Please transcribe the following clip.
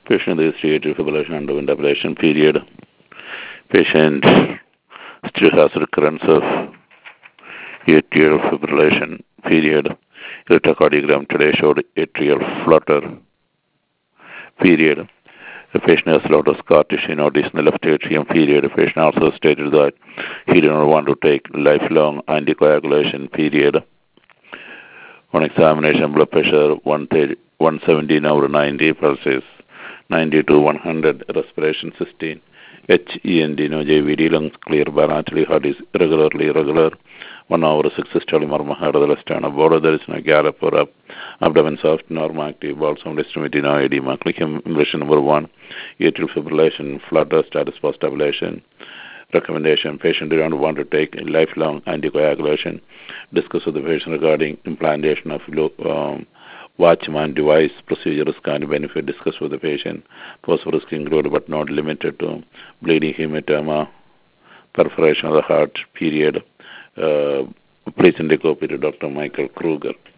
Patient is atrial fibrillation under ventilation period. Patient still has recurrence of atrial fibrillation period. Electrocardiogram today showed atrial flutter period. The patient has a lot of scar tissue notice in the left atrium period. The patient also stated that he did not want to take lifelong anticoagulation period. On examination, blood pressure 117/90, pulses 90 to 100, respiration 16, HEND, no JVD, lungs clear, bilaterally, heart is irregular. 1 hour 6 systolic murmur, heart of the left sternum, border there is no gallop or up, abdomen soft, normal active, bowel sound extremity, no edema. Click impression number 1, atrial fibrillation, flutter, status post ablation. Recommendation: patient did not want to take a lifelong anticoagulation. Discuss with the patient regarding implantation of Watchman device, procedure risk and benefit. Discuss with the patient. Possible risk included but not limited to bleeding, hematoma, perforation of the heart, period. Please indicate to Dr. Michael Kruger.